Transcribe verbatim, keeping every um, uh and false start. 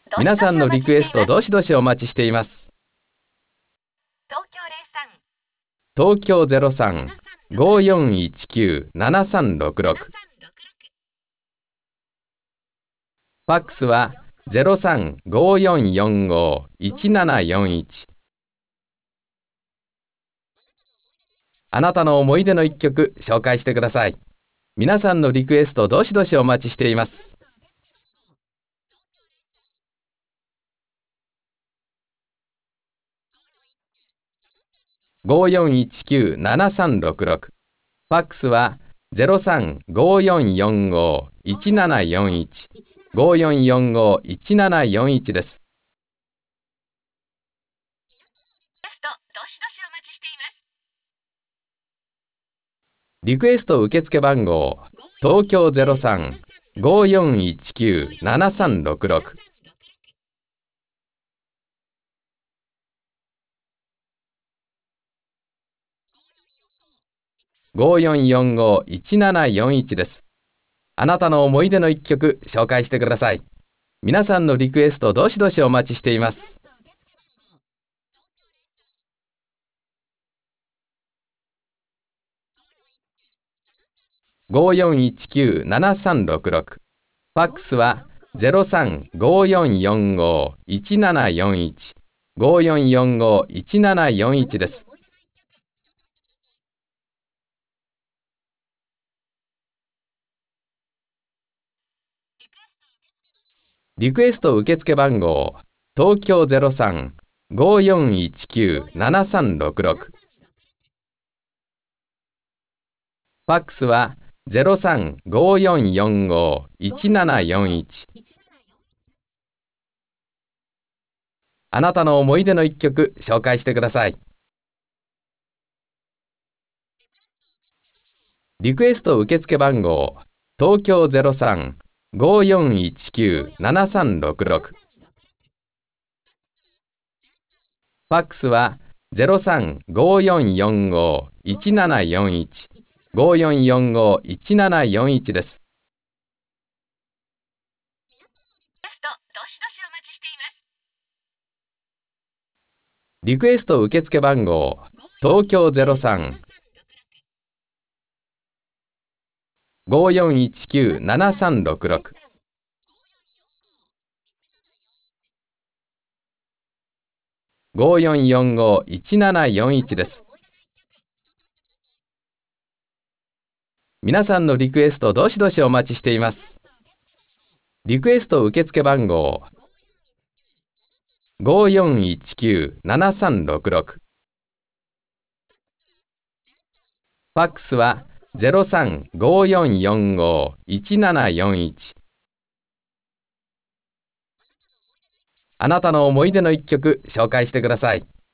皆さんのリクエストどしどしお待ちしています。東京ゼロさん ごーよんいちきゅう ななさんろくろく、ファックスは ゼロさん ごーよんよんご いちななよんいち。あなたの思い出の一曲紹介してください。皆さんのリクエストどしどしお待ちしています。ごーよんいちきゅう ななさんろくろく、ファックスは ゼロさん ごーよんよんご いちななよんいち、ごーよんよんご いちななよんいちです。リクエスト受付番号、東京ゼロさん ごーよんいちきゅう ななさんろくろく、ごーよんよんご いちななよんいちです。あなたの思い出の一曲紹介してください。皆さんのリクエストどしどしお待ちしています。ごーよんいちきゅう ななさんろくろく、ファックスは ゼロさん ごーよんよんご いちななよんいち、ごーよんよんご いちななよんいちです。リクエスト受付番号、東京ゼロさん ごーよんいちきゅう ななさんろくろく、ファックスは ゼロさん ごーよんよんご いちななよんいち。あなたの思い出の一曲紹介してください。リクエスト受付番号、東京ゼロさん ごーよんいちきゅう ななさんろくろく、ファックスは ゼロさん ごーよんよんご いちななよんいち、ごーよんよんご いちななよんいちです。リクエスト受付番号、東京ゼロさん ごーよんいちきゅう ななさんろくろく、ごーよんよんご いちななよんいちです。皆さんのリクエストどしどしお待ちしています。リクエスト受付番号、ごーよんいちきゅう ななさんろくろく、ファックスは ゼロさん ごーよんよんご いちななよんいち。あなたの思い出の一曲紹介してください。